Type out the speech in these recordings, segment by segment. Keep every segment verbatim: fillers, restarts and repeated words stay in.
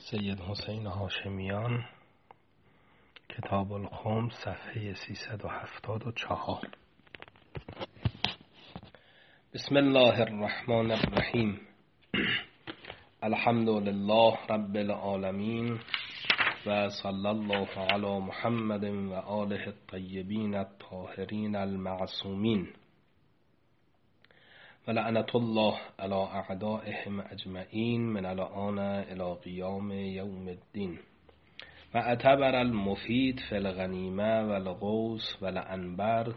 سید حسین هاشمیان، کتاب الخمس، صفحه سیصد و هفتاد و چهار. بسم الله الرحمن الرحیم. الحمد لله رب العالمین و صلی الله علی محمد و آله الطیبین الطاهرین المعصومین و لعنت الله علی اعدائهم اجمعین من الآن الی قیام یوم الدین. و اعتبر المفید فی الغنیمه و الغوث و الانبر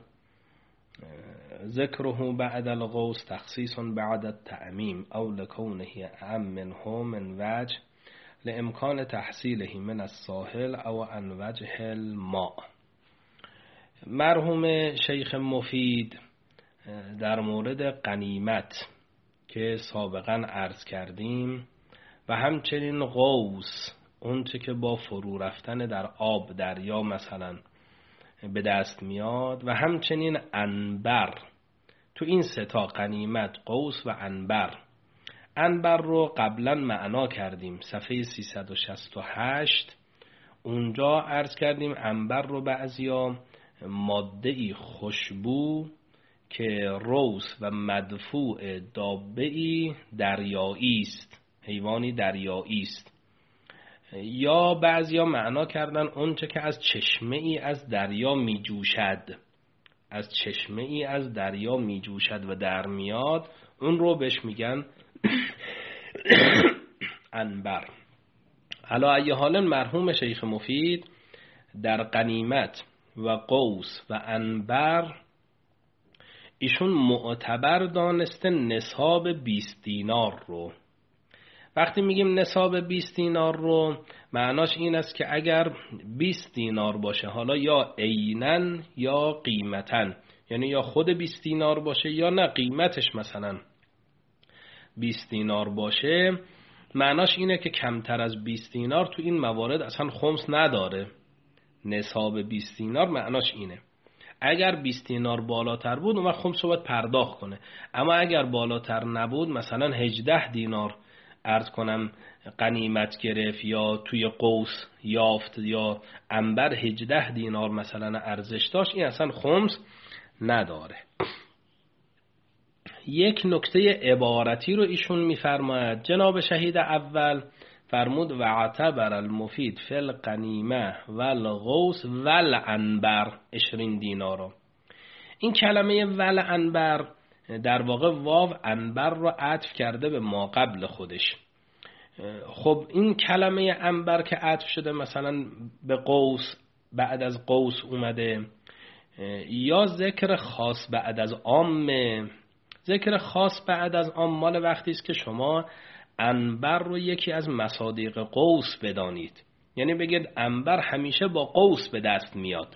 ذکره بعد الغوث تخصیص بعد التعمیم او لکونه اعم منه من وجه لامکان تحصیله من الساحل او عن وجه الماء. مرحوم شیخ مفید در مورد غنیمت که سابقا عرض کردیم و همچنین غوث، اون چه که با فرو رفتن در آب دریا مثلا به دست میاد، و همچنین انبر، تو این سه تا غنیمت، غوث و انبر. انبر رو قبلا معنا کردیم صفحه سیصد و شصت و هشت. اونجا عرض کردیم انبر رو بعضیا ماده‌ای خوشبو که روث و مدفوع دابه‌ای دریایی است، حیوانی دریایی است، یا بعضیا معنا کردن اون چه که از چشمه ای از دریا می جوشد، از چشمه ای از دریا می جوشد و در میاد، اون رو بهش میگن انبر. علی ای حال مرحوم شیخ مفید در غنیمت و غوث و انبر ایشون معتبر دانسته نصاب بیست دینار رو. وقتی میگیم نصاب بیست دینار رو، معناش این است که اگر بیست دینار باشه، حالا یا عینن یا قیمتن، یعنی یا خود بیست دینار باشه یا نه قیمتش مثلا بیست دینار باشه، معناش اینه که کمتر از بیست دینار تو این موارد اصلا خمس نداره. نصاب بیست دینار معناش اینه. اگر بیست دینار بالاتر بود اون وقت خمس رو باید پرداخت کنه، اما اگر بالاتر نبود، مثلا هجده دینار عرض کنم غنیمت گرفت یا توی غوث یافت یا انبر هجده دینار مثلا ارزش داشت، این اصلا خمس نداره. یک نکته عبارتی رو ایشون میفرماید. جناب شهید اول فرمود و اعتبر المفید فی الغنیمه و الغوث و الانبر عشرین دینارا. این کلمه و الانبر در واقع واو انبر رو عطف کرده به ما قبل خودش. خب این کلمه انبر که عطف شده مثلا به غوث، بعد از غوث اومده، یا ذکر خاص بعد از عام. ذکر خاص بعد از عام مال وقتی است که شما انبر رو یکی از مصادیق غوث بدانید، یعنی بگید انبر همیشه با غوث به دست میاد.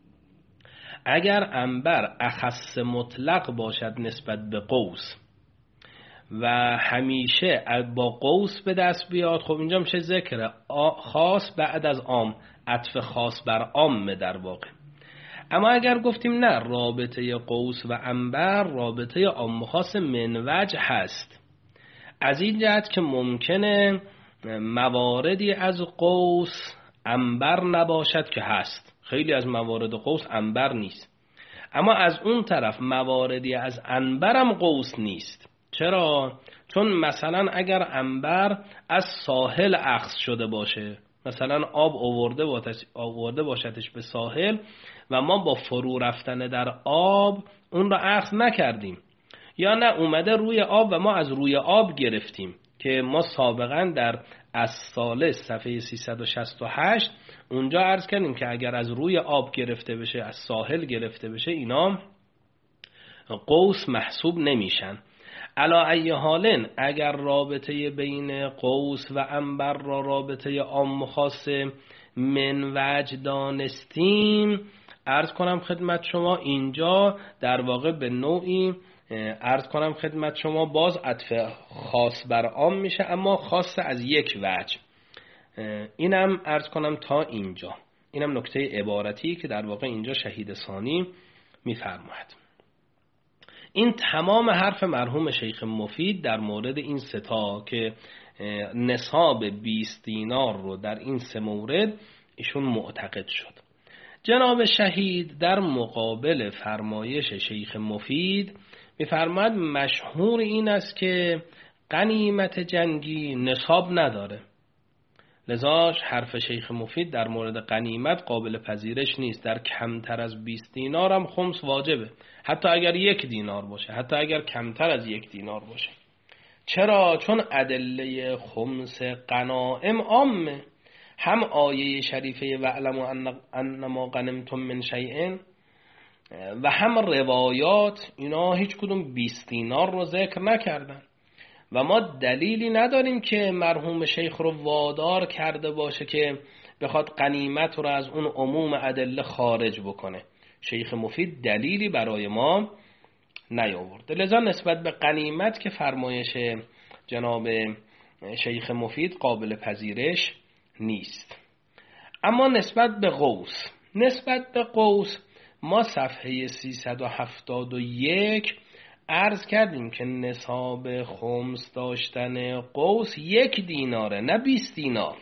اگر انبر اخص مطلق باشد نسبت به غوث و همیشه با غوث به دست بیاد، خب اینجا میشه ذکر خاص بعد از عام، عطف خاص بر عام در واقع. اما اگر گفتیم نه، رابطه غوث و انبر رابطه عام خاص من وجه هست، از این جهت که ممکنه مواردی از غوث انبر نباشد که هست، خیلی از موارد غوث انبر نیست، اما از اون طرف مواردی از انبر هم غوث نیست. چرا؟ چون مثلا اگر انبر از ساحل اخذ شده باشه، مثلا آب آورده آورده باشدش به ساحل و ما با فرو رفتن در آب اون را اخذ نکردیم، یا نه اومده روی آب و ما از روی آب گرفتیم، که ما سابقا در الثالث صفحه سیصد و شصت و هشت اونجا عرض کردیم که اگر از روی آب گرفته بشه، از ساحل گرفته بشه، اینا غوث محسوب نمیشن. علی ای حالن اگر رابطه بین غوث و انبر را رابطه عام خاص من وجه دانستیم، عرض کنم خدمت شما اینجا در واقع به نوعی عرض کنم خدمت شما باز عطف خاص بر عام میشه، اما خاص از یک وجه. اینم عرض کنم تا اینجا. اینم نکته عبارتی که در واقع اینجا شهید ثانی میفرماید. این تمام حرف مرحوم شیخ مفید در مورد این ستا که نصاب بیست دینار رو در این سه مورد ایشون معتقد شد. جناب شهید در مقابل فرمایش شیخ مفید می‌فرماید مشهور این است که غنیمت جنگی نصاب نداره، لذاش حرف شیخ مفید در مورد غنیمت قابل پذیرش نیست. در کمتر از بیست دینار هم خمس واجبه، حتی اگر یک دینار باشه، حتی اگر کمتر از یک دینار باشه. چرا؟ چون ادله خمس غنائم عامه، هم آیه شریفه وَاعْلَمُوا أَنَّ مَا غَنِمْتُم مِّن شَیْءٍ و هم روایات، اینا هیچ کدوم بیست دینار رو ذکر نکردن و ما دلیلی نداریم که مرحوم شیخ رو وادار کرده باشه که بخواد غنیمت رو از اون عموم ادله خارج بکنه. شیخ مفید دلیلی برای ما نیاورده، لذا نسبت به غنیمت که فرمایش جناب شیخ مفید قابل پذیرش نیست. اما نسبت به قوس، نسبت به قوس ما صفحه سیصد و هفتاد و یک عرض کردیم که نصاب خمس داشتن قوس یک دیناره، نه بیست دینار.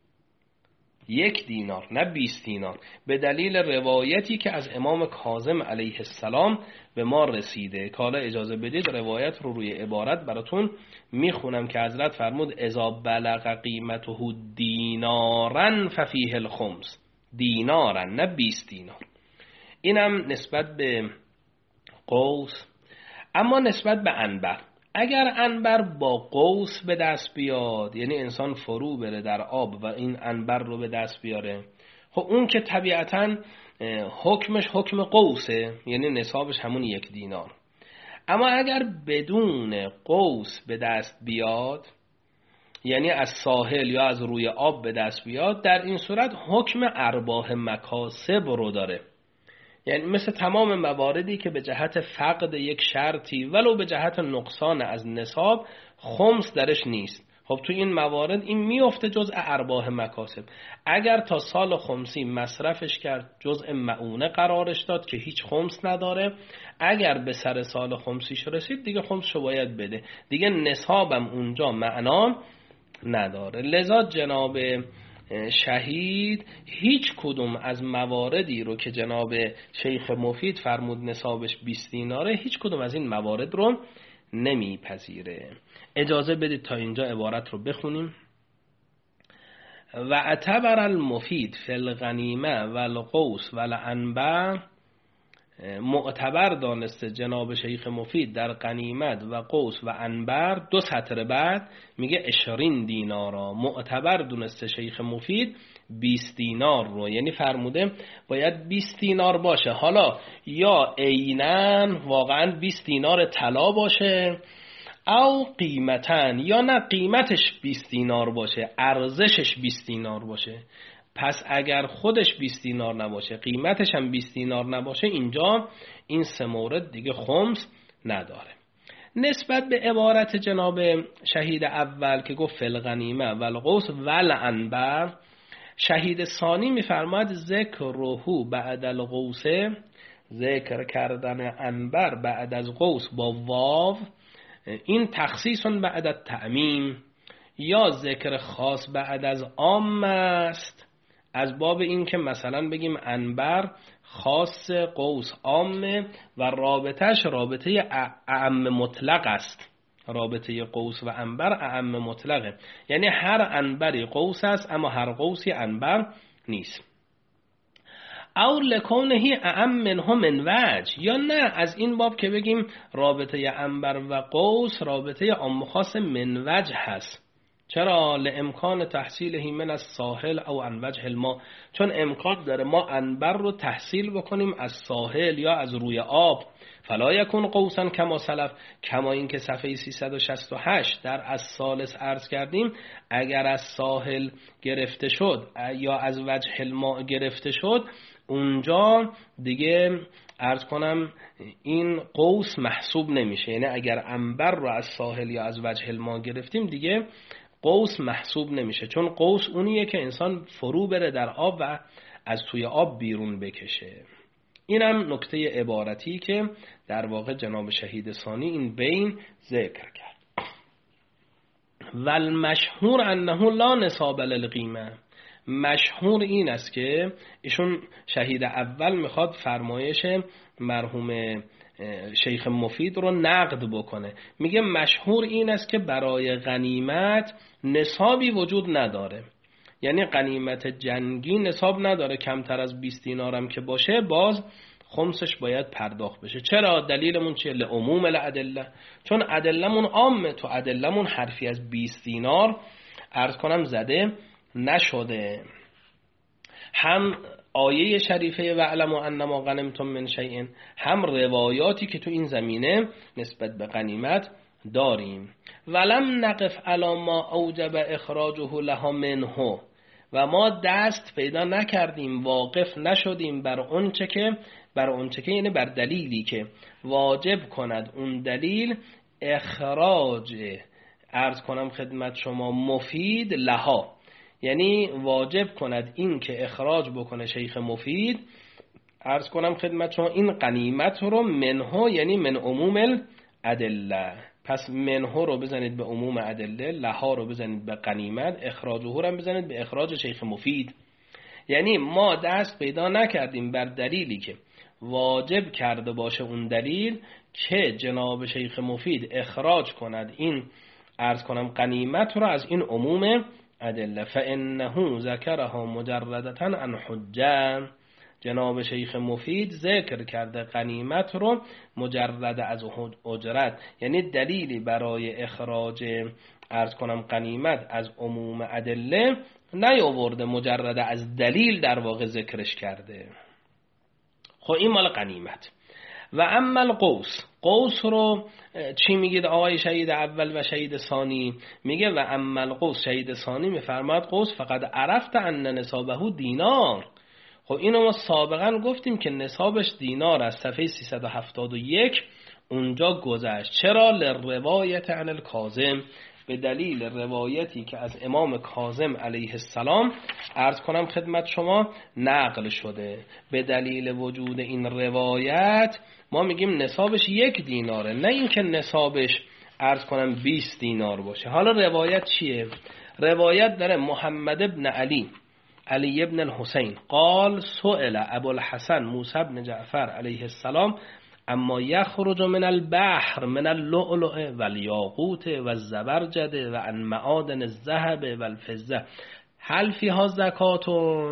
یک دینار نه بیست دینار، به دلیل روایتی که از امام کاظم علیه السلام به ما رسیده. که حالا اجازه بدید روایت رو روی عبارت براتون میخونم که حضرت فرمود اذا بلغ قیمته دینارن ففیه الخمس، دینارن نه بیست دینار. اینم نسبت به قوس. اما نسبت به عنبر، اگر عنبر با قوس به دست بیاد، یعنی انسان فرو بره در آب و این عنبر رو به دست بیاره، خب اون که طبیعتاً حکمش حکم قوسه، یعنی نصابش همون یک دینار. اما اگر بدون قوس به دست بیاد، یعنی از ساحل یا از روی آب به دست بیاد، در این صورت حکم ارباح مکاسب رو داره. یعنی مثل تمام مواردی که به جهت فقد یک شرطی ولو به جهت نقصان از نصاب خمس درش نیست، خب تو این موارد این میفته جزء ارباح مکاسب. اگر تا سال خمسی مصرفش کرد جزء معونه قرارش داد که هیچ خمس نداره، اگر به سر سال خمسیش رسید دیگه خمسشو باید بده، دیگه نصابم اونجا معنا نداره. لذا جناب شهید هیچ کدوم از مواردی رو که جناب شیخ مفید فرمود نصابش بیست دیناره، هیچ کدوم از این موارد رو نمیپذیره. اجازه بدید تا اینجا عبارت رو بخونیم. و اعتبر المفید فی الغنیمه و القوس و العنبر، معتبر دانسته جناب شیخ مفید در غنیمت و قوس و عنبر. دو سطر بعد میگه عشرین دینارا، معتبر دونسته شیخ مفید بیست دینار رو، یعنی فرموده باید بیست دینار باشه. حالا یا عیناً واقعاً بیست دینار طلا باشه، او قیمتاً یا نه قیمتش بیست دینار باشه، ارزشش بیست دینار باشه. پس اگر خودش بیست دینار نباشه، قیمتش هم بیست دینار نباشه، اینجا این سه مورد دیگه خمس نداره. نسبت به عبارت جناب شهید اول که گفت فی الغنیمه و القوس و العنبر، شهید ثانی میفرماید ذکرهو بعد القوس، ذکر کردن عنبر بعد از قوس با واو، این تخصیص بعد التعمیم یا ذکر خاص بعد از عام است، از باب این که مثلا بگیم عنبر خاص قوس عامه و رابطش رابطه اعم مطلق است. رابطه قوس و عنبر اعم مطلقه، یعنی هر عنبری قوس است اما هر قوسی عنبر نیست. او لکونه اعم منه من وجه، یا نه از این باب که بگیم رابطه عنبر و قوس رابطه عام خاص من وجه هست. چرا؟ لامکان تحصیله من از ساحل او عن وجه الماء، چون امکان داره ما عنبر رو تحصیل بکنیم از ساحل یا از روی آب. فلا یکون قوسا کما سلف، کما این که صفحه سیصد و شصت و هشت در از ثالث عرض کردیم، اگر از ساحل گرفته شد یا از وجه الماء گرفته شد، اونجا دیگه عرض کنم این قوس محسوب نمیشه. یعنی اگر عنبر رو از ساحل یا از وجه الماء گرفتیم دیگه قوس محسوب نمیشه، چون قوس اونیه که انسان فرو بره در آب و از توی آب بیرون بکشه. اینم نکته عبارتی که در واقع جناب شهید ثانی این بین ذکر کرد. و المشهور انه لا نصاب للقیمه. مشهور این است که ایشون شهید اول میخواد فرمایش مرحوم شیخ مفید رو نقد بکنه. میگه مشهور این است که برای غنیمت نصابی وجود نداره، یعنی غنیمت جنگی نصاب نداره، کمتر از بیست دینار هم که باشه باز خمسش باید پرداخت بشه. چرا؟ دلیلمون چیه؟ لعموم الادله، چون ادلمون عامه، تو ادلمون حرفی از بیست دینار عرض کنم زده نشده. هم آیه شریفه وعلموا انما غنمتم من شیء، هم روایاتی که تو این زمینه نسبت به غنیمت داریم. ولم نقف علی ما اوجب اخراجه لها منه، و ما دست پیدا نکردیم، واقف نشدیم بر اونچه که بر اونچه که یعنی بر دلیلی که واجب کند اون دلیل اخراج عرض کنم خدمت شما مفید لها، یعنی واجب کند این که اخراج بکنه شیخ مفید عرض کنم خدمت شما این غنیمت رو منه، یعنی من عموم الادله. پس منه رو بزنید به عموم ادله، لها رو بزنید به غنیمت، اخراجه رو هم بزنید به اخراج شیخ مفید. یعنی ما دست پیدا نکردیم بر دلیلی که واجب کرده باشه اون دلیل که جناب شیخ مفید اخراج کند این عرض کنم غنیمت رو از این عموم ادله. فانه ذکرها مجردتا عن حجه، جناب شیخ مفید ذکر کرده غنیمت رو مجرد از اجرت، یعنی دلیلی برای اخراج عرض کنم غنیمت از عموم ادله نیاورده، مجرد از دلیل در واقع ذکرش کرده. خب این مال غنیمت. و اما القوس، قوس رو چی میگید آقای شهید اول و شهید ثانی؟ میگه و اما القوس، شهید ثانی میفرماد قوس فقط عرفت ان نصابه دینار. خب اینو ما سابقا گفتیم که نصابش دینار از صفحه سیصد و هفتاد و یک اونجا گذشت. چرا؟ لروایت عن الکاظم، به دلیل روایتی که از امام کاظم علیه السلام عرض کنم خدمت شما نقل شده. به دلیل وجود این روایت ما میگیم نصابش یک دیناره، نه اینکه نصابش عرض کنم بیست دینار باشه. حالا روایت چیه؟ روایت داره محمد ابن علی علی ابن الحسین قال سئل ابو الحسن موسی بن جعفر علیه السلام اما یخرج من البحر من اللؤلؤ والیاقوت والزبرجد و عن معادن الذهب والفضه هل فیها زکات؟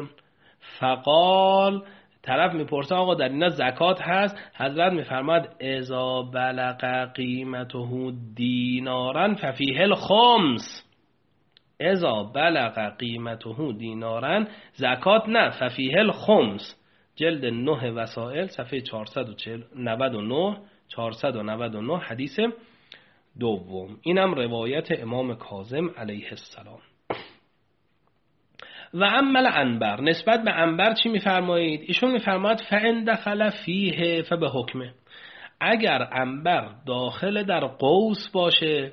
فقال، طرف میپرسه آقا در اینا زکات هست؟ حضرت میفرماد اذا بلغ قیمته دینارا ففیه الخمس. اذا بلغ قیمته دینارا زکات نه، ففیه الخمس. جلد نه وسائل صفحه چهارصد و نود و نه چهارصد و نود و نه حدیث دوم. اینم روایت امام کاظم علیه السلام. و عمل عنبر، نسبت به عنبر چی میفرمایید؟ ایشون میفرماید فان دخل فیه فبحکمه، اگر عنبر داخل در قوس باشه،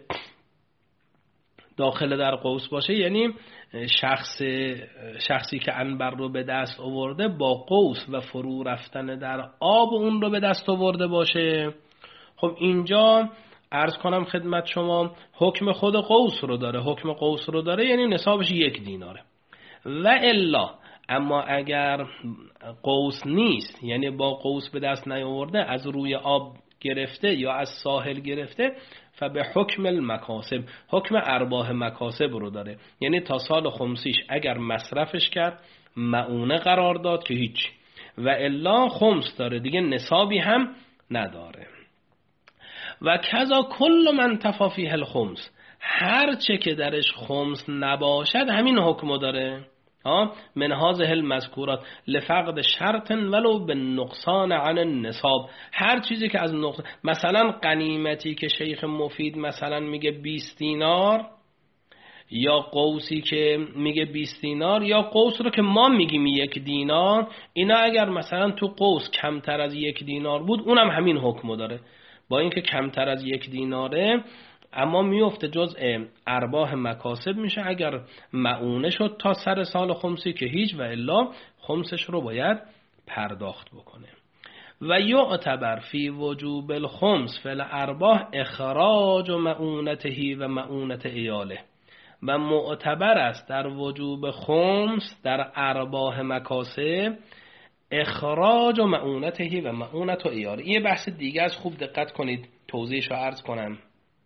داخل در قوس باشه یعنی شخص شخصی که عنبر رو به دست آورده با قوس و فرو رفتن در آب اون رو به دست آورده باشه، خب اینجا عرض کنم خدمت شما حکم خود قوس رو داره، حکم قوس رو داره یعنی نصابش یک دیناره. و الا، اما اگر قوس نیست، یعنی با قوس به دست نیاورده، از روی آب گرفته یا از ساحل گرفته، فبه حکم المکاسب، حکم ارباح مکاسب رو داره، یعنی تا سال خمسیش اگر مصرفش کرد معونه قرار داد که هیچ، و الا خمس داره دیگه، نصابی هم نداره. و کذا کل من تفافیه الخمس، هر چه که درش خمس نباشد همین حکم داره. ها من هذه المذکورات لفقد شرط ولو بالنقصان عن النصاب، هر چیزی که از نقصان، مثلا غنیمتی که شیخ مفید مثلا میگه بیست دینار، یا قوسی که میگه بیست دینار، یا قوس رو که ما میگیم یک دینار، اینا اگر مثلا تو قوس کمتر از یک دینار بود اونم همین حکم داره، با اینکه کمتر از یک دیناره اما میفته جزء ارباح مکاسب میشه. اگر معونه شد تا سر سال خمسی که هیچ، و الا خمسش رو باید پرداخت بکنه. و یعتبر فی وجوب الخمس فی الارباح اخراج معونته و معونت ایاله، و معتبر است در وجوب خمس در ارباح مکاسب اخراج و معونته و معونت و ایاره. این بحث دیگه از، خوب دقت کنید توضیحش رو عرض کنم.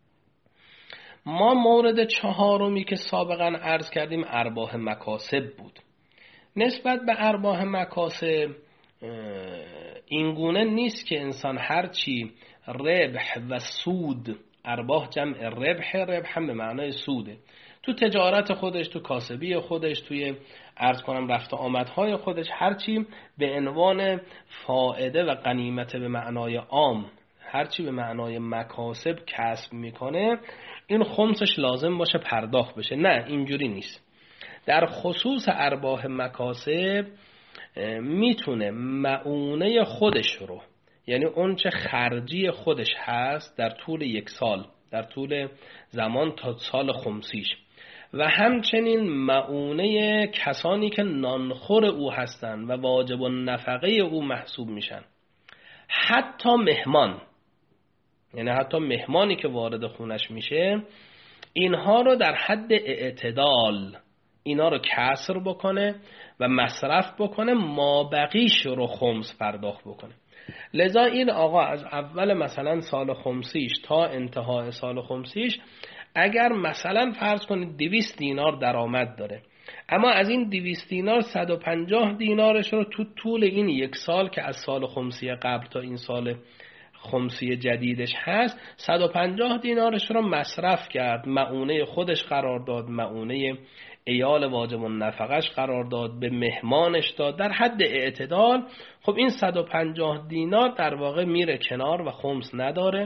ما مورد چهارمی که سابقا عرض کردیم ارباح مکاسب بود. نسبت به ارباح مکاسب اینگونه نیست که انسان هرچی ربح و سود، ارباح جمع ربح، ربح هم به معنای سوده، تو تجارت خودش، تو کاسبی خودش، توی عرض کنم رفت و آمدهای خودش، هرچی به عنوان فائده و غنیمت به معنای عام، هرچی به معنای مکاسب کسب میکنه، این خمسش لازم باشه پرداخت بشه. نه، اینجوری نیست. در خصوص ارباح مکاسب میتونه معونه خودش رو، یعنی اون چه خرجی خودش هست در طول یک سال، در طول زمان تا سال خمسیش، و همچنین معونه کسانی که نانخور او هستند و واجب النفقه او محسوب میشن، حتی مهمان، یعنی حتی مهمانی که وارد خونش میشه، اینها رو در حد اعتدال اینا رو کسر بکنه و مصرف بکنه، ما بقیش رو خمس پرداخت بکنه. لذا این آقا از اول مثلا سال خمسیش تا انتهای سال خمسیش، اگر مثلا فرض کنید دویست دینار درآمد داره، اما از این دویست دینار صد و پنجاه دینارش رو تو طول این یک سال که از سال خمسی قبل تا این سال خمسی جدیدش هست، صد و پنجاه دینارش رو مصرف کرد، معونه خودش قرار داد، معونه ایال واجب النفقش قرار داد، به مهمانش داد در حد اعتدال. خب این صد و پنجاه دینار در واقع میره کنار و خمس نداره.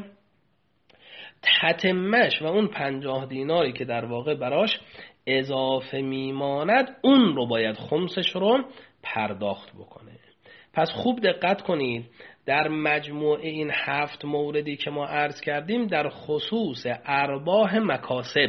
تتمش و اون پنجاه دیناری که در واقع براش اضافه میماند، اون رو باید خمسش رو پرداخت بکنه. پس خوب دقت کنید، در مجموع این هفت موردی که ما عرض کردیم در خصوص ارباح مکاسب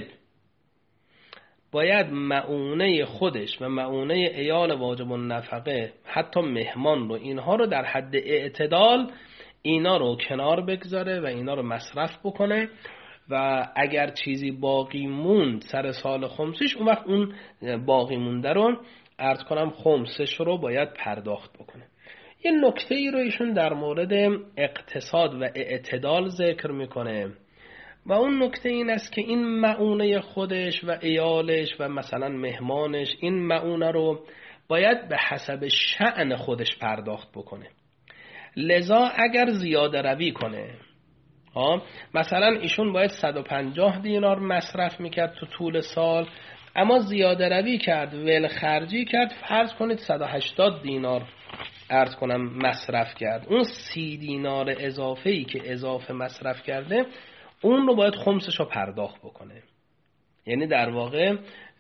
باید معونه خودش و معونه ایال واجب النفقه، حتی مهمان رو، اینها رو در حد اعتدال اینا رو کنار بگذاره و اینا رو مصرف بکنه، و اگر چیزی باقی موند سر سال خمسش، اون وقت اون باقی مونده رو عرض کنم خمسش رو باید پرداخت بکنه. یه نکته ای رو ایشون در مورد اقتصاد و اعتدال ذکر میکنه و اون نکته این است که این معونه خودش و ایالش و مثلا مهمانش، این معونه رو باید به حسب شأن خودش پرداخت بکنه. لذا اگر زیاده روی کنه، ها مثلا ایشون باید صد و پنجاه دینار مصرف میکرد تو طول سال، اما زیاده روی کرد، ول خرجی کرد، فرض کنید صد و هشتاد دینار عرض کنم مصرف کرد، اون سی دینار اضافه‌ای که اضافه مصرف کرده، اون رو باید خمسش رو پرداخت بکنه. یعنی در واقع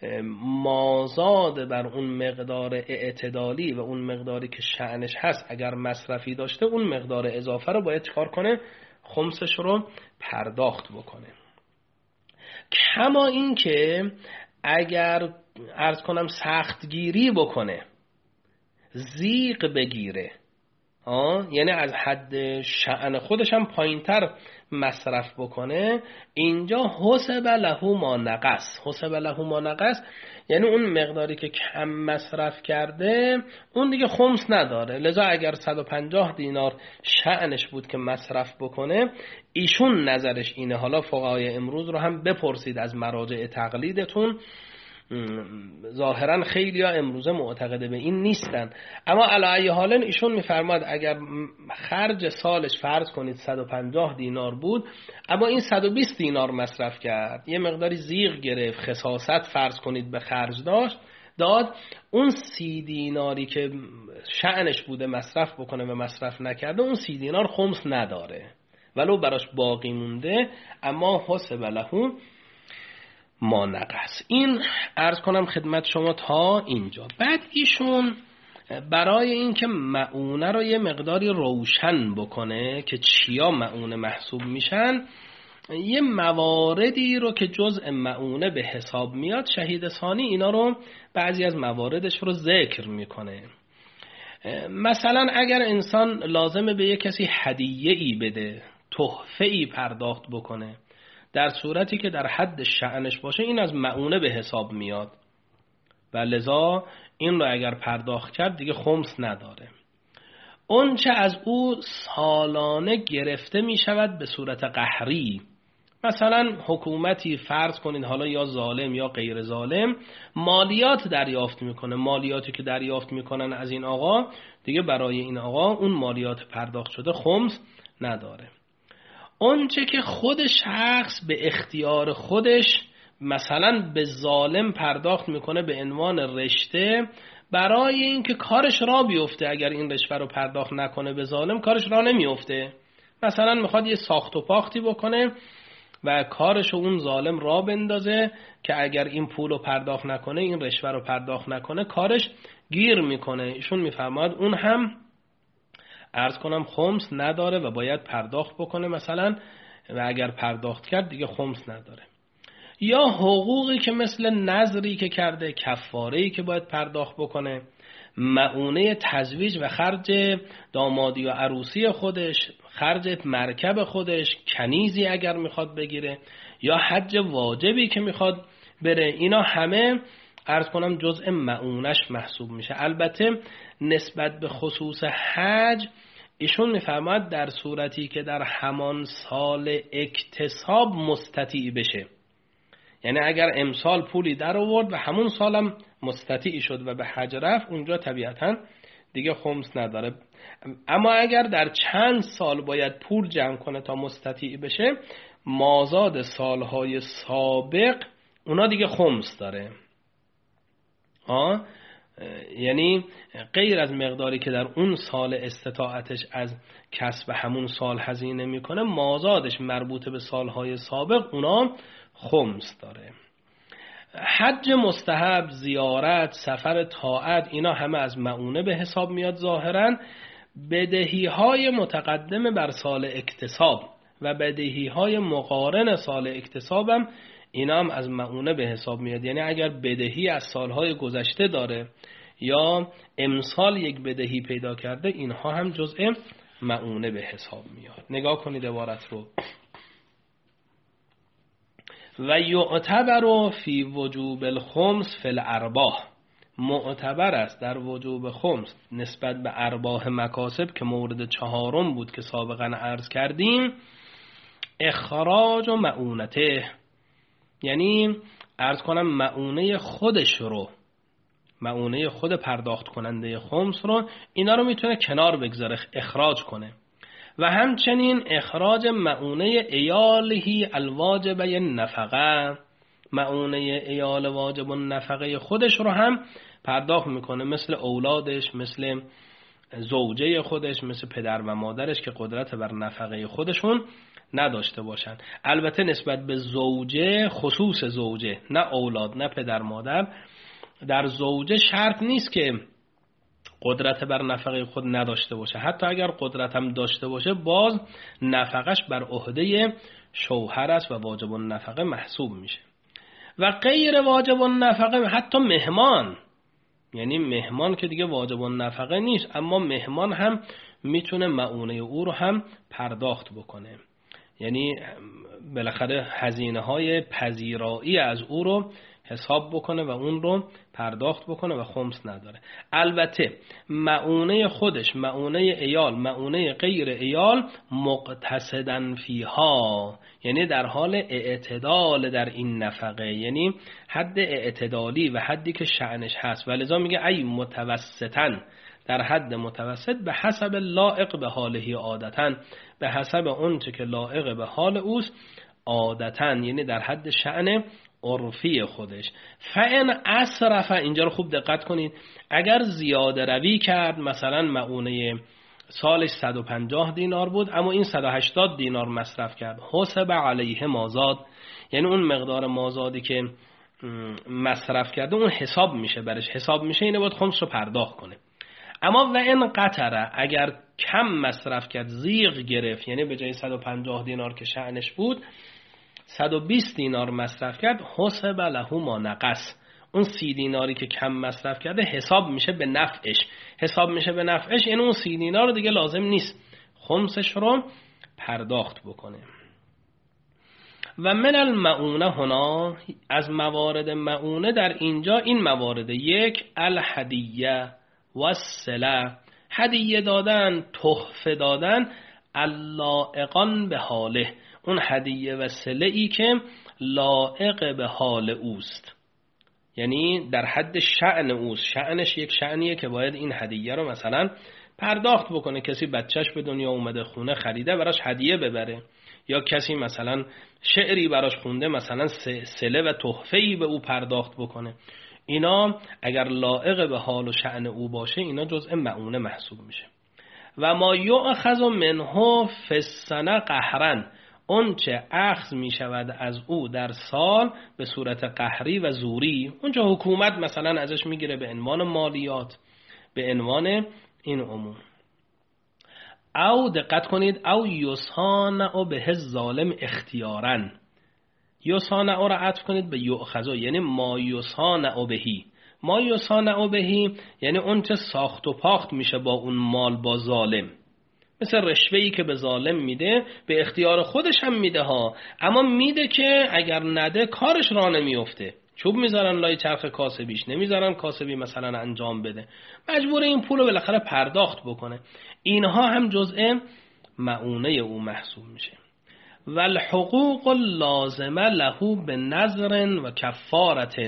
مازاد بر اون مقدار اعتدالی و اون مقداری که شأنش هست، اگر مصرفی داشته، اون مقدار اضافه رو باید چکار کنه؟ خمسش رو پرداخت بکنه. کما این که اگر عرض کنم سختگیری بکنه، زیغ بگیره، آه؟ یعنی از حد شأن خودش هم پایینتر مصرف بکنه، اینجا حسب له ما نقص. حسب له ما نقص یعنی اون مقداری که کم مصرف کرده اون دیگه خمس نداره. لذا اگر صد و پنجاه دینار شأنش بود که مصرف بکنه، ایشون نظرش اینه. حالا فقهای امروز رو هم بپرسید از مراجع تقلیدتون، ظاهرا خیلی ها امروزه معتقده به این نیستن، اما علی ای حال ایشون میفرماد اگر خرج سالش فرض کنید صد و پنجاه دینار بود، اما این صد و بیست دینار مصرف کرد، یه مقداری زیغ گرفت، خساست فرض کنید به خرج داشت داد، اون سی دیناری که شأنش بوده مصرف بکنه و مصرف نکرده، اون سی دینار خمس نداره، ولو براش باقی مونده، اما حسب له ما نقص. این عرض کنم خدمت شما تا اینجا. بعد ایشون برای اینکه معونه رو یه مقداری روشن بکنه که چیا معونه محسوب میشن، یه مواردی رو که جزء معونه به حساب میاد، شهید ثانی اینا رو بعضی از مواردش رو ذکر میکنه. مثلا اگر انسان لازمه به یه کسی هدیه ای بده، تحفه ای پرداخت بکنه، در صورتی که در حد شأنش باشه این از مؤونه به حساب میاد و لذا این رو اگر پرداخت کرد دیگه خمس نداره. اون چه از او سالانه گرفته می شود به صورت قهری، مثلا حکومتی فرض کنید حالا یا ظالم یا غیر ظالم مالیات دریافت میکنه، مالیاتی که دریافت میکنن از این آقا دیگه برای این آقا اون مالیات پرداخت شده خمس نداره. اون چه که خود شخص به اختیار خودش مثلا به ظالم پرداخت میکنه به عنوان رشته برای اینکه کارش را بیفته، اگر این رشوه رو پرداخت نکنه به ظالم کارش را نمیفته، مثلا میخواد یه ساخت و پاختی بکنه و کارش اون ظالم را بندازه که اگر این پول رو پرداخت نکنه، این رشوه رو پرداخت نکنه کارش گیر میکنه. ایشون میفرماید اون هم عرض کنم خمس نداره و باید پرداخت بکنه مثلا، و اگر پرداخت کرد دیگه خمس نداره. یا حقوقی که مثل نذری که کرده، کفاره‌ای که باید پرداخت بکنه، مؤونه تزویج و خرج دامادی و عروسی خودش، خرج مرکب خودش، کنیزی اگر میخواد بگیره، یا حج واجبی که میخواد بره، اینا همه عرض کنم جزء مؤونش محسوب میشه. البته نسبت به خصوص حج ایشون میفرماید در صورتی که در همان سال اکتساب مستطیع بشه، یعنی اگر امسال پولی در آورد و همون سالم مستطیع شد و به حج رفت، اونجا طبیعتاً دیگه خمس نداره. اما اگر در چند سال باید پول جمع کنه تا مستطیع بشه، مازاد سالهای سابق اونا دیگه خمس داره. آه؟ یعنی غیر از مقداری که در اون سال استطاعتش از کسب همون سال هزینه میکنه، مازادش مربوط به سالهای سابق اونا خمس داره. حج مستحب، زیارت، سفر طاعت، اینا همه از مؤونه به حساب میاد ظاهرا. بدهی های متقدم بر سال اکتساب و بدهی های مقارن سال اکتساب هم اینا هم از مؤونه به حساب میاد. یعنی اگر بدهی از سالهای گذشته داره یا امسال یک بدهی پیدا کرده، اینها هم جزء مؤونه به حساب میاد. نگاه کنید عبارت رو. و یعتبر فی وجوب الخمس فی الارباح، معتبر است در وجوب خمس نسبت به ارباح مکاسب که مورد چهارم بود که سابقا عرض کردیم، اخراج و مؤونته، یعنی عرض کنم مؤونه خودش رو، مؤونه خود پرداخت کننده خمس رو، اینا رو میتونه کنار بگذاره، اخراج کنه. و همچنین اخراج مؤونه ایالهی الواجبه نفقه، مؤونه ایال واجب نفقه خودش رو هم پرداخت میکنه، مثل اولادش، مثل زوجه خودش، مثل پدر و مادرش که قدرت بر نفقه خودشون نداشته باشن. البته نسبت به زوجه، خصوص زوجه، نه اولاد نه پدر مادر، در زوجه شرط نیست که قدرت بر نفقه خود نداشته باشه، حتی اگر قدرت هم داشته باشه باز نفقش بر عهده شوهر است و واجب النفقه محسوب میشه. و غیر واجب النفقه حتی مهمان، یعنی مهمان که دیگه واجب النفقه نیست، اما مهمان هم میتونه مؤونه او رو هم پرداخت بکنه، یعنی بالاخره هزینه های پذیرایی از او رو حساب بکنه و اون رو پرداخت بکنه و خمس نداره. البته مؤونه خودش، مؤونه ایال، مؤونه غیر ایال مقتصدن فیها، یعنی در حال اعتدال در این نفقه، یعنی حد اعتدالی و حدی که شأنش هست، ولذا میگه ای متوسطن، در حد متوسط به حسب لائق به حالهی عادتاً، به حسب اون چه که لائق به حال اوست عادتاً، یعنی در حد شأن عرفی خودش. فإن اسرف، اینجا رو خوب دقت کنید، اگر زیاده روی کرد، مثلا مؤونه سالش صد و پنجاه دینار بود اما این صد و هشتاد دینار مصرف کرد، حسب علیه مازاد، یعنی اون مقدار مازادی که مصرف کرده اون حساب میشه برش، حساب میشه، اینه باید خمس رو پرداخت کنه. اما و این قطره، اگر کم مصرف کرد، زیغ گرفت، یعنی به جای صد و پنجاه دینار که شأنش بود صد و بیست دینار مصرف کرد، حسب له ما نقص، اون سی دیناری که کم مصرف کرده حساب میشه به نفعش، حساب میشه به نفعش، یعنی اون سی دینار دیگه لازم نیست خمسش رو پرداخت بکنه. و من المعونه هنا، از موارد معونه در اینجا این موارد: یک، الهدیه و الصله، هدیه دادن، تحفه دادن، اللائقان به حاله، اون هدیه و صله ای که لائق به حال اوست، یعنی در حد شأن اوست. شأنش یک شأنیه که باید این هدیه رو مثلا پرداخت بکنه. کسی بچهش به دنیا اومده، خونه خریده، براش هدیه ببره، یا کسی مثلا شعری براش خونده، مثلا صله و تحفه‌ای به او پرداخت بکنه. اینا اگر لائق به حال و شأن او باشه، اینا جزء معونه محسوب میشه. و ما یؤخذ منه فی السنه قهرا، اون چه اخذ می شود از او در سال به صورت قهری و زوری، اون چه حکومت مثلا ازش میگیره به عنوان مالیات، به عنوان این امور. او دقت کنید، او یصانع به ظالم اختیارا، یصانع را عطف کنید به یؤخذ، یعنی ما یصانع بهی. ما یصانع بهی یعنی اون چه ساخت و پاخت میشه با اون مال با ظالم، مثل رشوه‌ای که به ظالم میده، به اختیار خودش هم میده ها، اما میده که اگر نده کارش راه نمیفته. چوب میذارن لای چرخ کاسبیش، نمیذارن کاسبی مثلا انجام بده، مجبور این پول رو بالاخره پرداخت بکنه. اینها هم جزء معونه او محسوب میشه. و الحقوق اللازمه له به نظر و کفارت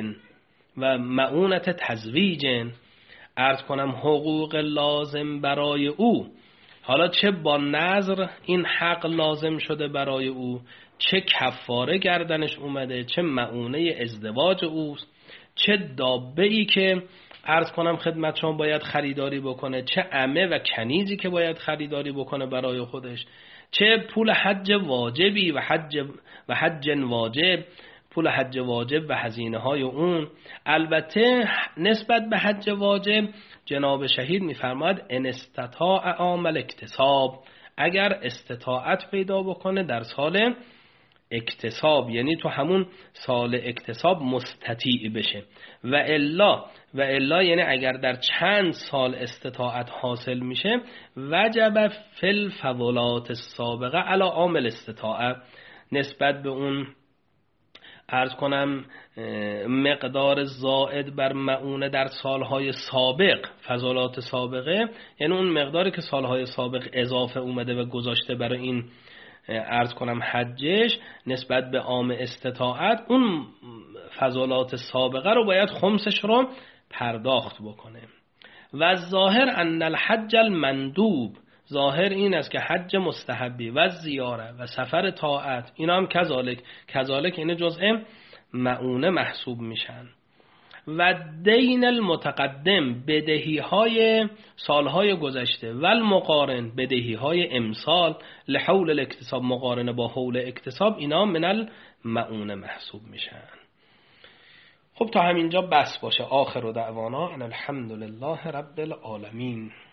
و معونت تزویج، عرض کنم حقوق لازم برای او، حالا چه با نظر این حق لازم شده برای او، چه کفاره گردنش اومده، چه معونه ازدواج اوست، چه دابه‌ای که عرض کنم خدمت شما باید خریداری بکنه، چه عمه و کنیزی که باید خریداری بکنه برای خودش، چه پول حج واجبی و حج و حج واجب، پول حج واجب و هزینه های اون. البته نسبت به حج واجب جناب شهید میفرماید ان استطاع عامل اکتساب، اگر استطاعت پیدا بکنه در سال اکتساب، یعنی تو همون سال اکتساب مستطیع بشه. و الا و الا یعنی اگر در چند سال استطاعت حاصل میشه، وجب فی الفضلات السابقه علی عامل استطاعه، نسبت به اون عرض کنم مقدار زائد بر معونه در سالهای سابق، فضلات سابقه یعنی اون مقداری که سالهای سابق اضافه اومده و گذاشته برای این عرض کنم حجش، نسبت به عام استطاعت اون فضلات سابقه رو باید خمسش رو پرداخت بکنه. و ظاهر ان الحج المندوب، ظاهر این است که حج مستحبی و زیاره و سفر طاعت، اینا هم کذالک کذالک این جزء معونه محسوب میشن. و دین المتقدم، بدهی های سالهای گذشته، و المقارن، بدهی های امسال، لحول الاکتساب، مقارنه با حول اکتساب، اینا من المعونه محسوب میشن. خب تا همینجا بس باشه. آخر دعوانا ان الحمد لله رب العالمین.